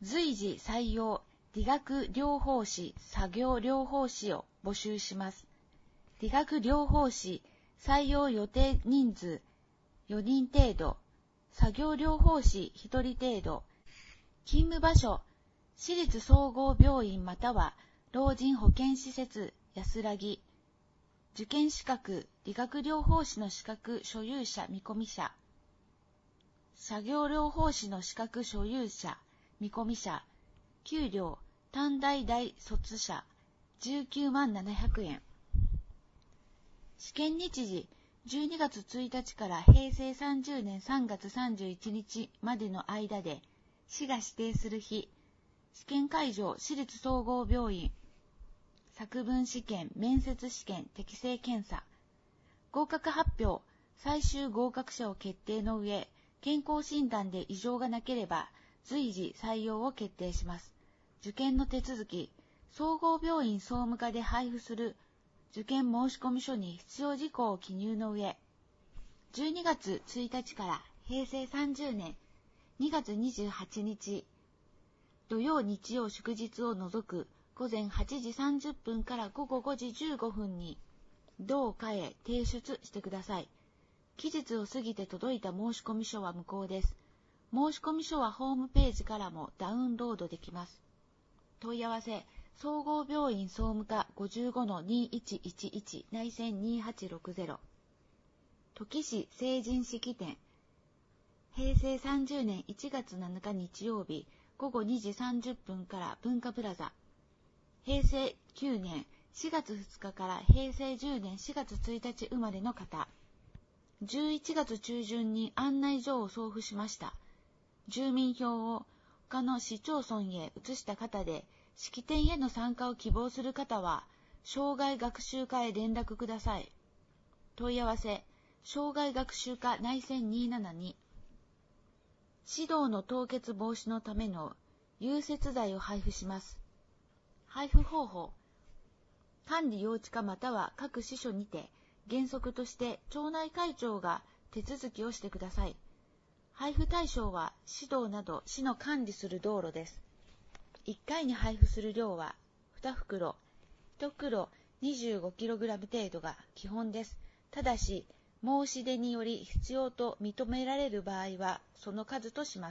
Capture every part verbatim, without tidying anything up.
随時採用理学療法士、作業療法士を募集します。理学療法士採用予定人数よにん程度、作業療法士ひとり程度、勤務場所、私立総合病院または老人保健施設安らぎ、受験資格、理学療法士の資格所有者見込み者、作業療法士の資格所有者見込み者、給料、短大大卒者じゅうきゅうまんななひゃくえん。試験日時、じゅうにがつついたちからへいせいさんじゅうねんさんがつさんじゅういちにちまでの間で、市が指定する日、試験会場、私立総合病院、作文試験、面接試験、適性検査、合格発表、最終合格者を決定の上、健康診断で異常がなければ、随時採用を決定します。受験の手続き、総合病院総務課で配布する受験申込書に必要事項を記入の上、じゅうにがつついたちからへいせいさんじゅうねんにがつにじゅうはちにち、土曜日曜祝日を除く午前はちじさんじゅっぷんから午後ごじじゅうごふんに同課へ提出してください。期日を過ぎて届いた申込書は無効です。申込書はホームページからもダウンロードできます。問い合わせ、総合病院総務課 ごじゅうごのにいちいちいち 内線にはちろくゼロ。土岐市成人式典。へいせいさんじゅうねんいちがつなのか日曜日、午後にじさんじゅっぷんから文化プラザ。へいせいきゅうねんしがつふつかからへいせいじゅうねんしがつついたち生まれの方。じゅういちがつちゅうじゅんに案内状を送付しました。住民票を他の市町村へ移した方で、式典への参加を希望する方は、障害学習課へ連絡ください。問い合わせ、障害学習課内線にーななに。指導の凍結防止のための融雪剤を配布します。配布方法、管理用地課または各支所にて、原則として町内会長が手続きをしてください。配布対象は市道など市の管理する道路です。いっかいに配布する量はにふくろ、いちふくろ にじゅうごキログラム 程度が基本です。ただし、申し出により必要と認められる場合はその数とします。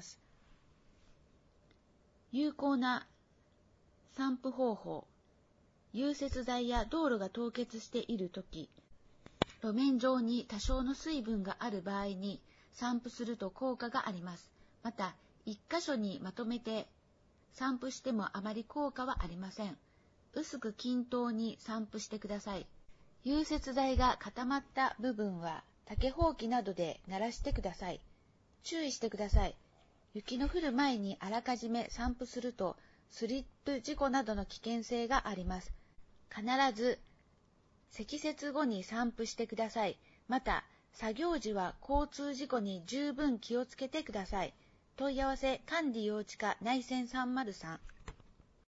有効な散布方法、融雪剤や道路が凍結しているとき、路面上に多少の水分がある場合に散布すると効果があります。また、一箇所にまとめて散布してもあまり効果はありません。薄く均等に散布してください。融雪剤が固まった部分は竹ほうきなどで鳴らしてください。注意してください。雪の降る前にあらかじめ散布するとスリップ事故などの危険性があります。必ず積雪後に散布してください。また、作業時は交通事故に十分気をつけてください。問い合わせ管理用地課内線さんまるさん。